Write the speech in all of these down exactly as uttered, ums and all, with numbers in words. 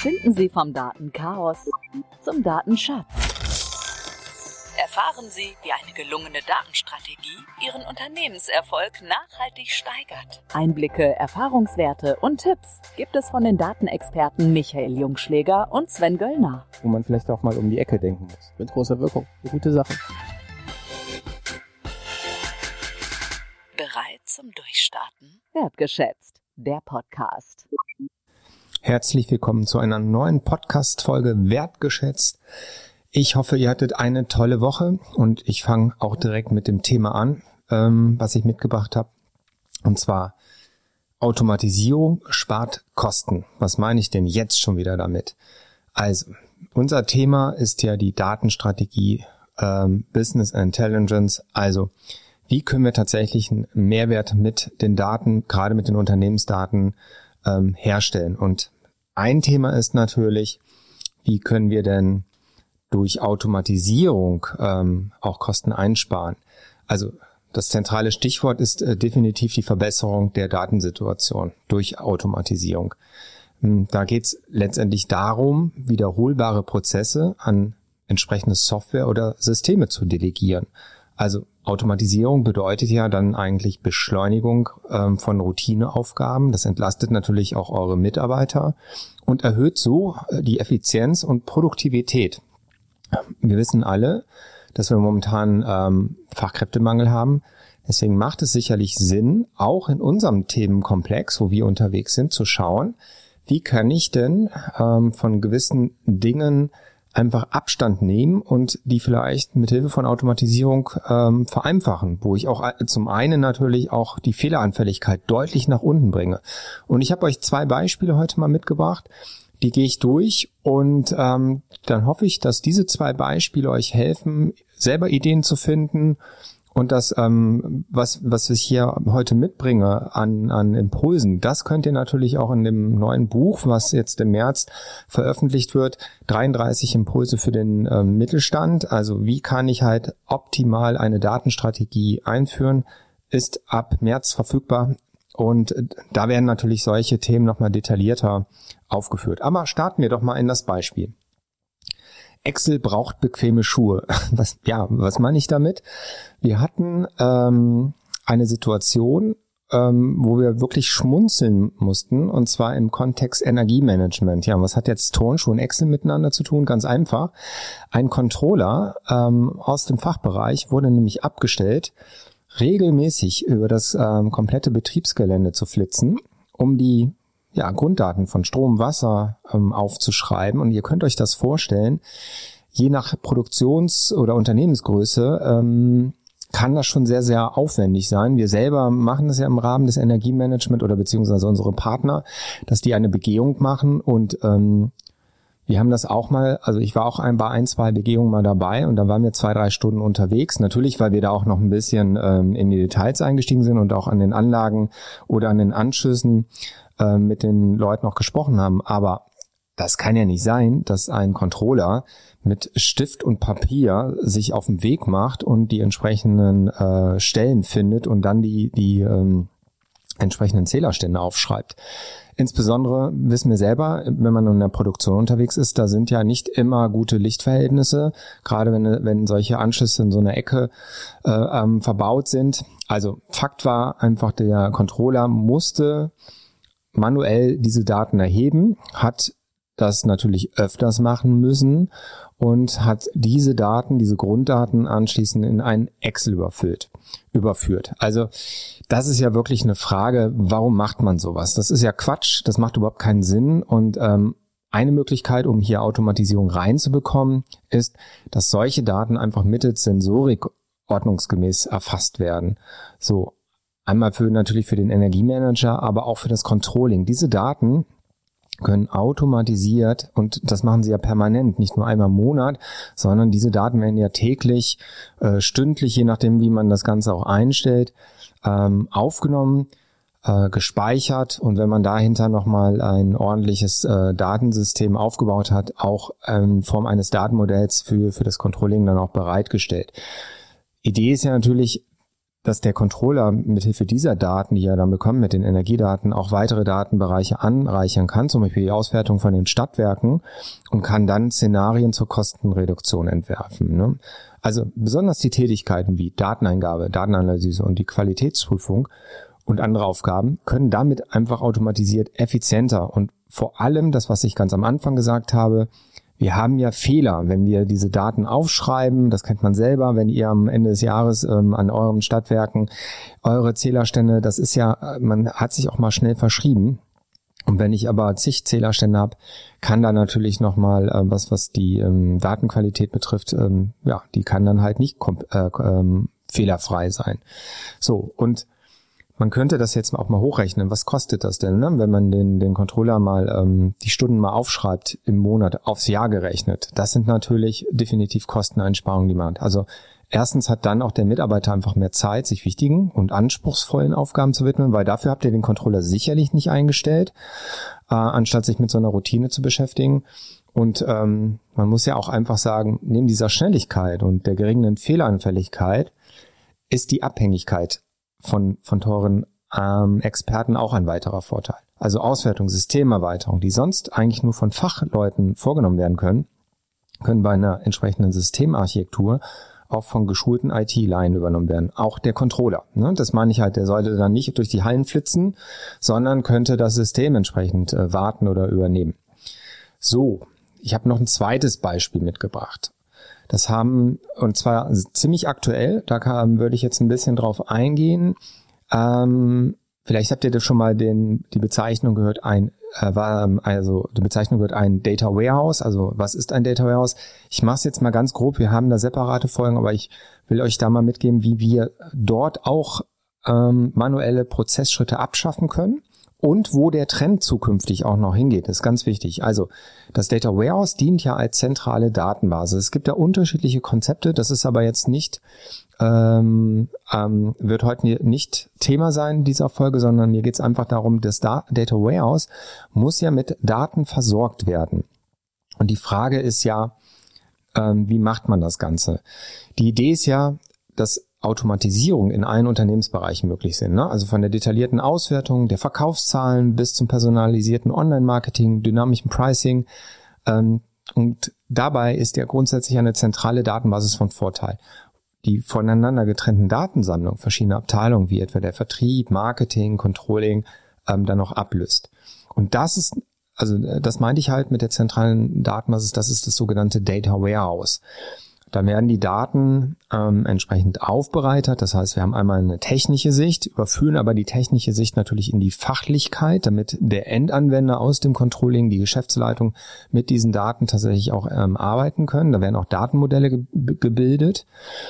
Finden Sie vom Datenchaos zum Datenschatz. Erfahren Sie, wie eine gelungene Datenstrategie Ihren Unternehmenserfolg nachhaltig steigert. Einblicke, Erfahrungswerte und Tipps gibt es von den Datenexperten Michael Jungschläger und Sven Göllner. Wo man vielleicht auch mal um die Ecke denken muss. Mit großer Wirkung. Eine gute Sache. Bereit zum Durchstarten? Wertgeschätzt, der Podcast. Herzlich willkommen zu einer neuen Podcast-Folge Wertgeschätzt. Ich hoffe, ihr hattet eine tolle Woche und ich fange auch direkt mit dem Thema an, ähm, was ich mitgebracht habe. Und zwar Automatisierung spart Kosten. Was meine ich denn jetzt schon wieder damit? Also, unser Thema ist ja die Datenstrategie, ähm, Business Intelligence. Also, wie können wir tatsächlich einen Mehrwert mit den Daten, gerade mit den Unternehmensdaten, ähm, herstellen? Und ein Thema ist natürlich, wie können wir denn durch Automatisierung ähm, auch Kosten einsparen. Also das zentrale Stichwort ist äh, definitiv die Verbesserung der Datensituation durch Automatisierung. Ähm, da geht es letztendlich darum, wiederholbare Prozesse an entsprechende Software oder Systeme zu delegieren. Also Automatisierung bedeutet ja dann eigentlich Beschleunigung ähm, von Routineaufgaben. Das entlastet natürlich auch eure Mitarbeiter und erhöht so äh, die Effizienz und Produktivität. Wir wissen alle, dass wir momentan ähm, Fachkräftemangel haben. Deswegen macht es sicherlich Sinn, auch in unserem Themenkomplex, wo wir unterwegs sind, zu schauen, wie kann ich denn ähm, von gewissen Dingen einfach Abstand nehmen und die vielleicht mit Hilfe von Automatisierung ähm, vereinfachen, wo ich auch zum einen natürlich auch die Fehleranfälligkeit deutlich nach unten bringe. Und ich habe euch zwei Beispiele heute mal mitgebracht, die gehe ich durch und ähm, dann hoffe ich, dass diese zwei Beispiele euch helfen, selber Ideen zu finden und das, ähm, was was ich hier heute mitbringe an an Impulsen, das könnt ihr natürlich auch in dem neuen Buch, was jetzt im März veröffentlicht wird, dreiunddreißig Impulse für den ähm, Mittelstand. Also wie kann ich halt optimal eine Datenstrategie einführen, ist ab März verfügbar. Und da werden natürlich solche Themen nochmal detaillierter aufgeführt. Aber starten wir doch mal in das Beispiel. Excel braucht bequeme Schuhe. Was, ja, was meine ich damit? Wir hatten ähm, eine Situation, ähm, wo wir wirklich schmunzeln mussten, und zwar im Kontext Energiemanagement. Ja, was hat jetzt Turnschuh und Excel miteinander zu tun? Ganz einfach. Ein Controller ähm, aus dem Fachbereich wurde nämlich abgestellt, regelmäßig über das ähm, komplette Betriebsgelände zu flitzen, um die ja, Grunddaten von Strom, Wasser ähm, aufzuschreiben. Und ihr könnt euch das vorstellen, je nach Produktions- oder Unternehmensgröße ähm, kann das schon sehr, sehr aufwendig sein. Wir selber machen das ja im Rahmen des Energiemanagement oder beziehungsweise unsere Partner, dass die eine Begehung machen und ähm, wir haben das auch mal, also ich war auch ein, bei ein, zwei Begehungen mal dabei und da waren wir zwei, drei Stunden unterwegs. Natürlich, weil wir da auch noch ein bisschen ähm, in die Details eingestiegen sind und auch an den Anlagen oder an den Anschlüssen äh, mit den Leuten noch gesprochen haben. Aber das kann ja nicht sein, dass ein Controller mit Stift und Papier sich auf den Weg macht und die entsprechenden äh, Stellen findet und dann die, die ähm, entsprechenden Zählerstände aufschreibt. Insbesondere wissen wir selber, wenn man in der Produktion unterwegs ist, da sind ja nicht immer gute Lichtverhältnisse, gerade wenn, wenn solche Anschlüsse in so einer Ecke äh, ähm, verbaut sind. Also Fakt war einfach, der Controller musste manuell diese Daten erheben, hat das natürlich öfters machen müssen und hat diese Daten, diese Grunddaten anschließend in ein Excel überfüllt, überführt. Also das ist ja wirklich eine Frage, warum macht man sowas? Das ist ja Quatsch, das macht überhaupt keinen Sinn und ähm, eine Möglichkeit, um hier Automatisierung reinzubekommen, ist, dass solche Daten einfach mittels Sensorik ordnungsgemäß erfasst werden. So, einmal für natürlich für den Energiemanager, aber auch für das Controlling. Diese Daten können automatisiert, und das machen sie ja permanent, nicht nur einmal im Monat, sondern diese Daten werden ja täglich, äh, stündlich, je nachdem, wie man das Ganze auch einstellt, ähm, aufgenommen, äh, gespeichert, und wenn man dahinter nochmal ein ordentliches äh, Datensystem aufgebaut hat, auch in Form eines Datenmodells für, für das Controlling dann auch bereitgestellt. Idee ist ja natürlich, dass der Controller mithilfe dieser Daten, die er dann bekommt mit den Energiedaten, auch weitere Datenbereiche anreichern kann, zum Beispiel die Auswertung von den Stadtwerken, und kann dann Szenarien zur Kostenreduktion entwerfen. Ne? Also besonders die Tätigkeiten wie Dateneingabe, Datenanalyse und die Qualitätsprüfung und andere Aufgaben können damit einfach automatisiert effizienter. Und vor allem das, was ich ganz am Anfang gesagt habe, wir haben ja Fehler, wenn wir diese Daten aufschreiben. Das kennt man selber, wenn ihr am Ende des Jahres ähm, an euren Stadtwerken eure Zählerstände, das ist ja, man hat sich auch mal schnell verschrieben. Und wenn ich aber zig Zählerstände habe, kann da natürlich nochmal äh, was, was die ähm, Datenqualität betrifft, ähm, ja, die kann dann halt nicht komp- äh, ähm, fehlerfrei sein. So, und man könnte das jetzt auch mal hochrechnen. Was kostet das denn, ne? Wenn man den den Controller mal ähm, die Stunden mal aufschreibt im Monat, aufs Jahr gerechnet? Das sind natürlich definitiv Kosteneinsparungen, die man hat. Also erstens hat dann auch der Mitarbeiter einfach mehr Zeit, sich wichtigen und anspruchsvollen Aufgaben zu widmen, weil dafür habt ihr den Controller sicherlich nicht eingestellt, äh, anstatt sich mit so einer Routine zu beschäftigen. Und ähm, man muss ja auch einfach sagen, neben dieser Schnelligkeit und der geringen Fehleranfälligkeit ist die Abhängigkeit von von teuren ähm, Experten auch ein weiterer Vorteil. Also Auswertung, Systemerweiterung, die sonst eigentlich nur von Fachleuten vorgenommen werden können, können bei einer entsprechenden Systemarchitektur auch von geschulten I T-Leinen übernommen werden. Auch der Controller. Ne? Das meine ich halt, der sollte dann nicht durch die Hallen flitzen, sondern könnte das System entsprechend äh, warten oder übernehmen. So, ich habe noch ein zweites Beispiel mitgebracht. Das haben, und zwar ziemlich aktuell, da kann, würde ich jetzt ein bisschen drauf eingehen. Ähm, vielleicht habt ihr das schon mal den, die Bezeichnung gehört, ein, äh, war, also die Bezeichnung gehört ein Data Warehouse. Also was ist ein Data Warehouse? Ich mache es jetzt mal ganz grob, wir haben da separate Folgen, aber ich will euch da mal mitgeben, wie wir dort auch ähm, manuelle Prozessschritte abschaffen können. Und wo der Trend zukünftig auch noch hingeht, ist ganz wichtig. Also das Data Warehouse dient ja als zentrale Datenbasis. Es gibt ja unterschiedliche Konzepte, das ist aber jetzt nicht, ähm, ähm, wird heute nicht Thema sein dieser Folge, sondern mir geht es einfach darum, das Da- Data Warehouse muss ja mit Daten versorgt werden. Und die Frage ist ja, ähm, wie macht man das Ganze? Die Idee ist ja, dass Automatisierung in allen Unternehmensbereichen möglich sind. Ne? Also von der detaillierten Auswertung der Verkaufszahlen bis zum personalisierten Online-Marketing, dynamischen Pricing. Ähm, und dabei ist ja grundsätzlich eine zentrale Datenbasis von Vorteil. Die voneinander getrennten Datensammlungen verschiedener Abteilungen, wie etwa der Vertrieb, Marketing, Controlling, ähm, dann noch ablöst. Und das ist, also das meinte ich halt mit der zentralen Datenbasis, das ist das sogenannte Data Warehouse. Da werden die Daten ähm, entsprechend aufbereitet. Das heißt, wir haben einmal eine technische Sicht, überführen aber die technische Sicht natürlich in die Fachlichkeit, damit der Endanwender aus dem Controlling, die Geschäftsleitung mit diesen Daten tatsächlich auch ähm, arbeiten können. Da werden auch Datenmodelle ge- gebildet.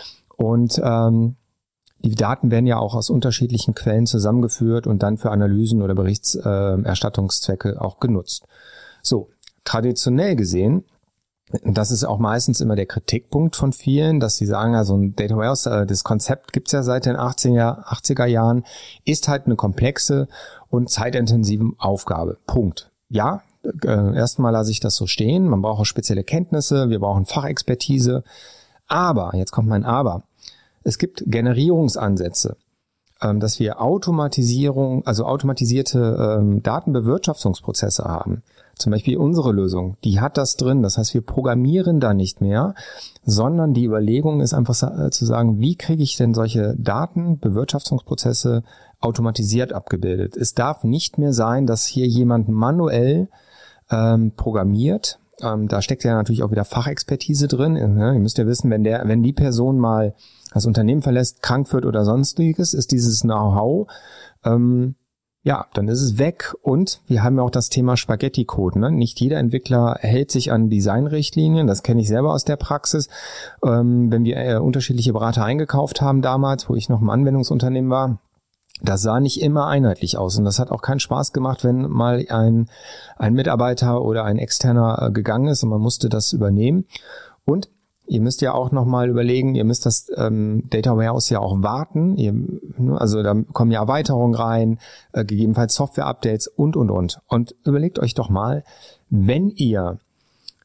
Und ähm, die Daten werden ja auch aus unterschiedlichen Quellen zusammengeführt und dann für Analysen oder Berichterstattungszwecke äh, auch genutzt. So, traditionell gesehen, das ist auch meistens immer der Kritikpunkt von vielen, dass sie sagen, also ein Data Warehouse, äh, das Konzept gibt's ja seit den achtziger Jahren, ist halt eine komplexe und zeitintensive Aufgabe. Punkt. Ja, äh, erstmal lasse ich das so stehen. Man braucht auch spezielle Kenntnisse, wir brauchen Fachexpertise. Aber, jetzt kommt mein Aber, es gibt Generierungsansätze, ähm, dass wir Automatisierung, also automatisierte ähm, Datenbewirtschaftungsprozesse haben. Zum Beispiel unsere Lösung, die hat das drin. Das heißt, wir programmieren da nicht mehr, sondern die Überlegung ist einfach zu sagen, wie kriege ich denn solche Datenbewirtschaftungsprozesse automatisiert abgebildet? Es darf nicht mehr sein, dass hier jemand manuell ähm, programmiert. Ähm, da steckt ja natürlich auch wieder Fachexpertise drin. Ja, ihr müsst ja wissen, wenn der, wenn die Person mal das Unternehmen verlässt, krank wird oder sonstiges, ist dieses Know-how ähm, ja, dann ist es weg. Und wir haben ja auch das Thema Spaghetti-Code. Ne? Nicht jeder Entwickler hält sich an Designrichtlinien. Das kenne ich selber aus der Praxis. Ähm, wenn wir äh, unterschiedliche Berater eingekauft haben damals, wo ich noch im Anwendungsunternehmen war, das sah nicht immer einheitlich aus. Und das hat auch keinen Spaß gemacht, wenn mal ein, ein Mitarbeiter oder ein Externer äh, gegangen ist und man musste das übernehmen. Und ihr müsst ja auch nochmal überlegen, ihr müsst das ähm, Data Warehouse ja auch warten. Ihr, also da kommen ja Erweiterungen rein, äh, gegebenenfalls Software-Updates und, und, und. Und überlegt euch doch mal, wenn ihr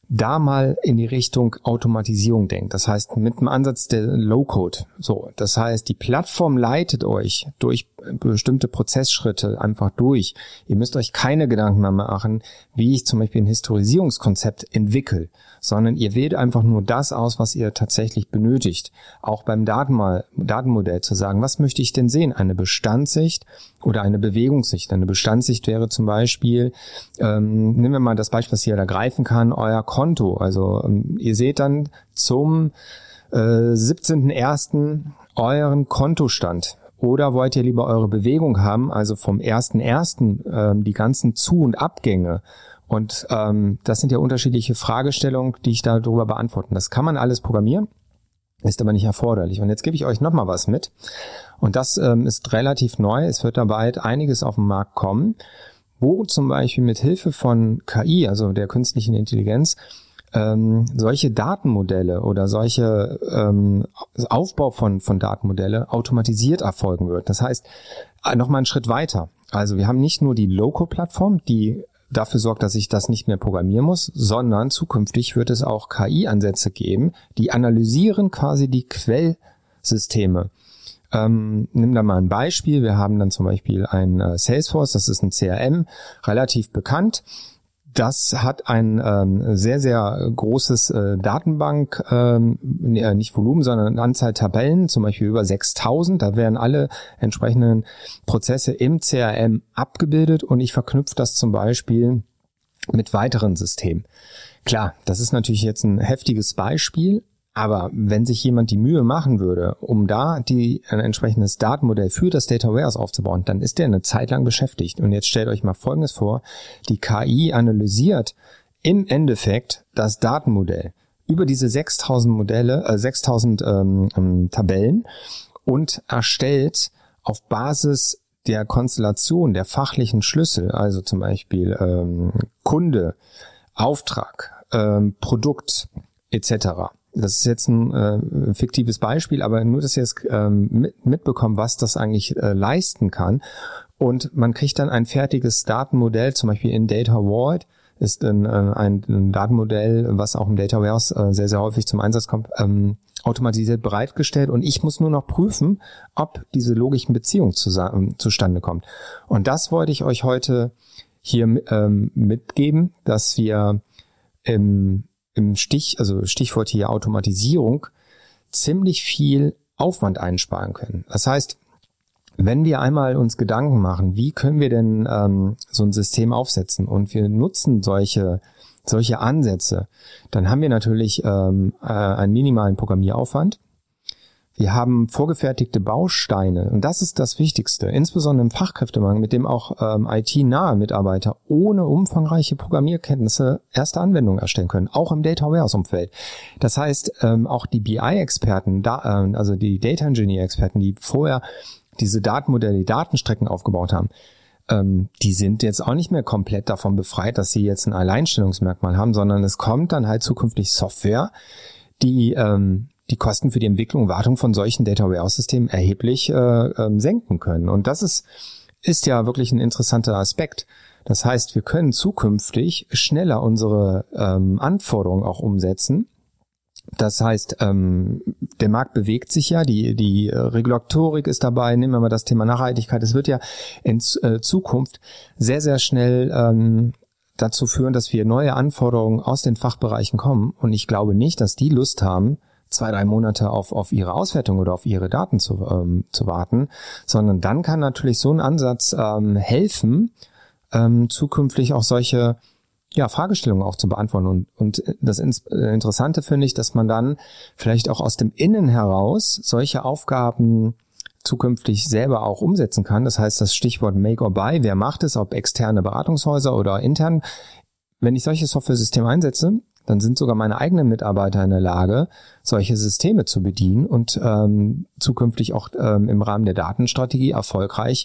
da mal in die Richtung Automatisierung denkt. Das heißt, mit dem Ansatz der Low-Code. So, das heißt, die Plattform leitet euch durch bestimmte Prozessschritte einfach durch. Ihr müsst euch keine Gedanken mehr machen, wie ich zum Beispiel ein Historisierungskonzept entwickle, sondern ihr wählt einfach nur das aus, was ihr tatsächlich benötigt. Auch beim Datenmal, Datenmodell zu sagen, was möchte ich denn sehen? Eine Bestandssicht oder eine Bewegungssicht? Eine Bestandssicht wäre zum Beispiel, ähm, nehmen wir mal das Beispiel, was ihr da greifen kann, euer Konto. Also ähm, ihr seht dann zum äh, siebzehnten ersten euren Kontostand. Oder wollt ihr lieber eure Bewegung haben, also vom ersten ersten ähm, die ganzen Zu- und Abgänge? Und ähm, das sind ja unterschiedliche Fragestellungen, die ich darüber beantworten. Das kann man alles programmieren, ist aber nicht erforderlich. Und jetzt gebe ich euch nochmal was mit. Und das ähm, ist relativ neu. Es wird da bald einiges auf den Markt kommen, wo zum Beispiel mit Hilfe von K I, also der künstlichen Intelligenz, ähm, solche Datenmodelle oder solche ähm, Aufbau von von Datenmodelle automatisiert erfolgen wird. Das heißt, nochmal einen Schritt weiter. Also wir haben nicht nur die Loco-Plattform, die dafür sorgt, dass ich das nicht mehr programmieren muss, sondern zukünftig wird es auch K I-Ansätze geben, die analysieren quasi die Quellsysteme. Ähm, nimm da mal ein Beispiel. Wir haben dann zum Beispiel ein äh, Salesforce, das ist ein C R M, relativ bekannt. Das hat ein ähm, sehr, sehr großes äh, Datenbank, ähm, nicht Volumen, sondern Anzahl Tabellen, zum Beispiel über sechstausend. Da werden alle entsprechenden Prozesse im C R M abgebildet und ich verknüpfe das zum Beispiel mit weiteren Systemen. Klar, das ist natürlich jetzt ein heftiges Beispiel, aber wenn sich jemand die Mühe machen würde, um da die ein entsprechendes Datenmodell für das Data Warehouse aufzubauen, dann ist der eine Zeit lang beschäftigt. Und jetzt stellt euch mal Folgendes vor: Die K I analysiert im Endeffekt das Datenmodell über diese sechstausend Modelle, äh, sechstausend ähm, ähm, Tabellen und erstellt auf Basis der Konstellation der fachlichen Schlüssel, also zum Beispiel ähm, Kunde, Auftrag, ähm, Produkt et cetera. Das ist jetzt ein äh, fiktives Beispiel, aber nur, dass ihr es ähm, mit, mitbekommt, was das eigentlich äh, leisten kann. Und man kriegt dann ein fertiges Datenmodell, zum Beispiel in Data Vault ist ein, äh, ein, ein Datenmodell, was auch im Data Warehouse äh, sehr, sehr häufig zum Einsatz kommt, ähm, automatisiert bereitgestellt. Und ich muss nur noch prüfen, ob diese logischen Beziehungen zusammen, zustande kommt. Und das wollte ich euch heute hier ähm, mitgeben, dass wir im im Stich, also Stichwort hier Automatisierung, ziemlich viel Aufwand einsparen können. Das heißt, wenn wir einmal uns Gedanken machen, wie können wir denn ähm, so ein System aufsetzen und wir nutzen solche solche Ansätze, dann haben wir natürlich ähm, äh, einen minimalen Programmieraufwand. Wir haben vorgefertigte Bausteine und das ist das Wichtigste, insbesondere im Fachkräftemangel, mit dem auch ähm, I T-nahe Mitarbeiter ohne umfangreiche Programmierkenntnisse erste Anwendungen erstellen können, auch im Data Warehouse-Umfeld. Das heißt, ähm, auch die B I-Experten, da, äh, also die Data Engineer-Experten, die vorher diese Datenmodelle, die Datenstrecken aufgebaut haben, ähm, die sind jetzt auch nicht mehr komplett davon befreit, dass sie jetzt ein Alleinstellungsmerkmal haben, sondern es kommt dann halt zukünftig Software, die ähm, die Kosten für die Entwicklung und Wartung von solchen Data Warehouse-Systemen erheblich äh, ähm, senken können. Und das ist, ist ja wirklich ein interessanter Aspekt. Das heißt, wir können zukünftig schneller unsere ähm, Anforderungen auch umsetzen. Das heißt, ähm, der Markt bewegt sich ja, die, die Regulatorik ist dabei, nehmen wir mal das Thema Nachhaltigkeit. Es wird ja in äh, Zukunft sehr, sehr schnell ähm, dazu führen, dass wir neue Anforderungen aus den Fachbereichen kommen. Und ich glaube nicht, dass die Lust haben, zwei, drei Monate auf, auf ihre Auswertung oder auf ihre Daten zu, ähm, zu warten, sondern dann kann natürlich so ein Ansatz ähm, helfen, ähm, zukünftig auch solche ja, Fragestellungen auch zu beantworten. Und, und das Interessante finde ich, dass man dann vielleicht auch aus dem Innen heraus solche Aufgaben zukünftig selber auch umsetzen kann. Das heißt, das Stichwort Make or Buy, wer macht es, ob externe Beratungshäuser oder intern. Wenn ich solche Software-Systeme einsetze, dann sind sogar meine eigenen Mitarbeiter in der Lage, solche Systeme zu bedienen und ähm, zukünftig auch ähm, im Rahmen der Datenstrategie erfolgreich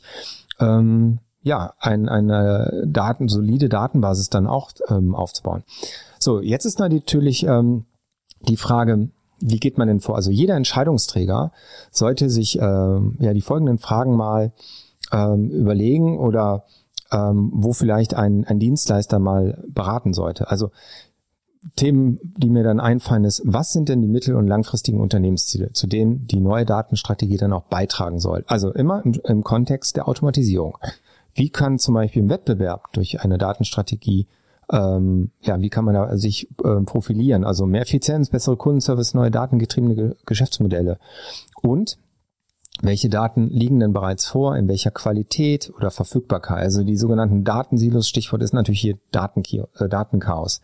ähm, ja ein, eine Daten, solide Datenbasis dann auch ähm, aufzubauen. So, jetzt ist natürlich ähm, die Frage, wie geht man denn vor? Also jeder Entscheidungsträger sollte sich ähm, ja die folgenden Fragen mal ähm, überlegen oder ähm, wo vielleicht ein, ein Dienstleister mal beraten sollte. Also Themen, die mir dann einfallen, ist, was sind denn die mittel- und langfristigen Unternehmensziele, zu denen die neue Datenstrategie dann auch beitragen soll? Also immer im, im Kontext der Automatisierung. Wie kann zum Beispiel im Wettbewerb durch eine Datenstrategie, ähm, ja, wie kann man da sich äh, profilieren? Also mehr Effizienz, bessere Kundenservice, neue datengetriebene Ge- Geschäftsmodelle. Und welche Daten liegen denn bereits vor, in welcher Qualität oder Verfügbarkeit? Also die sogenannten Datensilos, Stichwort ist natürlich hier Datenki- äh, Datenchaos.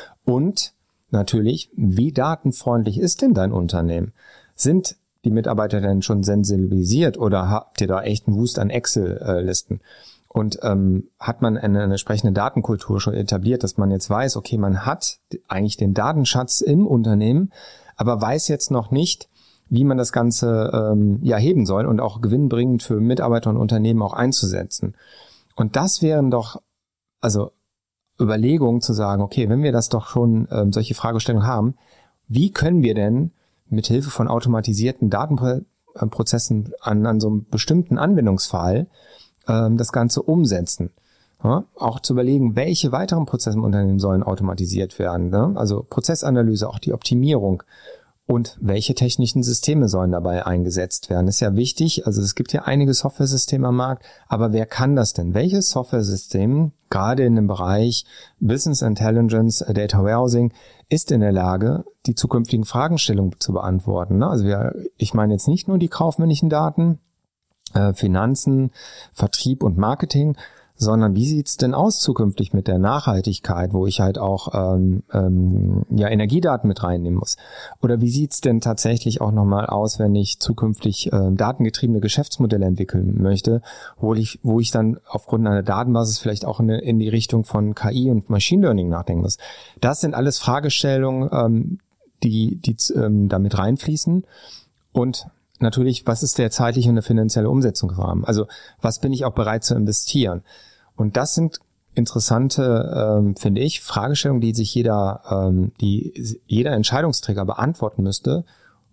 Und natürlich, wie datenfreundlich ist denn dein Unternehmen? Sind die Mitarbeiter denn schon sensibilisiert oder habt ihr da echt einen Wust an Excel-Listen? Und ähm, hat man eine, eine entsprechende Datenkultur schon etabliert, dass man jetzt weiß, okay, man hat eigentlich den Datenschatz im Unternehmen, aber weiß jetzt noch nicht, wie man das Ganze ähm, ja heben soll und auch gewinnbringend für Mitarbeiter und Unternehmen auch einzusetzen. Und das wären doch, also Überlegungen zu sagen, okay, wenn wir das doch schon ähm, solche Fragestellungen haben, wie können wir denn mit Hilfe von automatisierten Datenprozessen an, an so einem bestimmten Anwendungsfall ähm, das Ganze umsetzen? Ja, auch zu überlegen, welche weiteren Prozesse im Unternehmen sollen automatisiert werden, ne? Also Prozessanalyse, auch die Optimierung. Und welche technischen Systeme sollen dabei eingesetzt werden? Das ist ja wichtig. Also es gibt ja einige Softwaresysteme am Markt, aber wer kann das denn? Welches Softwaresystem, gerade in dem Bereich Business Intelligence, Data Warehousing, ist in der Lage, die zukünftigen Fragestellungen zu beantworten? Also wir, ich meine jetzt nicht nur die kaufmännischen Daten, äh, Finanzen, Vertrieb und Marketing, sondern wie sieht's denn aus zukünftig mit der Nachhaltigkeit, wo ich halt auch ähm, ähm, ja Energiedaten mit reinnehmen muss? Oder wie sieht's denn tatsächlich auch nochmal aus, wenn ich zukünftig ähm, datengetriebene Geschäftsmodelle entwickeln möchte, wo ich wo ich dann aufgrund einer Datenbasis vielleicht auch in, in die Richtung von K I und Machine Learning nachdenken muss? Das sind alles Fragestellungen, ähm, die die ähm, damit reinfließen. Und natürlich, was ist der zeitliche und der finanzielle Umsetzungsrahmen? Also was bin ich auch bereit zu investieren? Und das sind interessante, ähm, finde ich, Fragestellungen, die sich jeder, ähm, die jeder Entscheidungsträger beantworten müsste.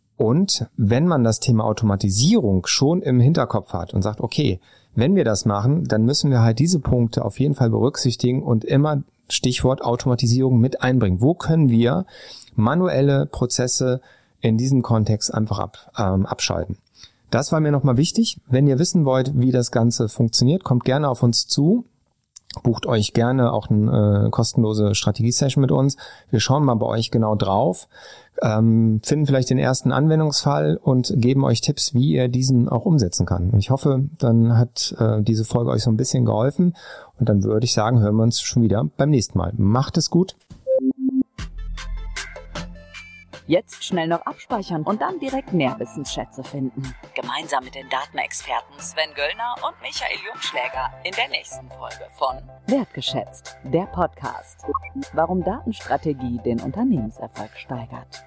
Und wenn man das Thema Automatisierung schon im Hinterkopf hat und sagt, okay, wenn wir das machen, dann müssen wir halt diese Punkte auf jeden Fall berücksichtigen und immer Stichwort Automatisierung mit einbringen. Wo können wir manuelle Prozesse in diesem Kontext einfach ab, ähm, abschalten? Das war mir nochmal wichtig. Wenn ihr wissen wollt, wie das Ganze funktioniert, kommt gerne auf uns zu. Bucht euch gerne auch eine äh, kostenlose Strategie-Session mit uns. Wir schauen mal bei euch genau drauf, ähm, finden vielleicht den ersten Anwendungsfall und geben euch Tipps, wie ihr diesen auch umsetzen kann. Und ich hoffe, dann hat äh, diese Folge euch so ein bisschen geholfen. Und dann würde ich sagen, hören wir uns schon wieder beim nächsten Mal. Macht es gut. Jetzt schnell noch abspeichern und dann direkt mehr Wissensschätze finden. Gemeinsam mit den Datenexperten Sven Göllner und Michael Jungschläger in der nächsten Folge von Wertgeschätzt, der Podcast. Warum Datenstrategie den Unternehmenserfolg steigert.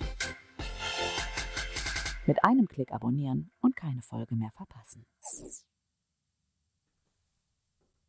Mit einem Klick abonnieren und keine Folge mehr verpassen.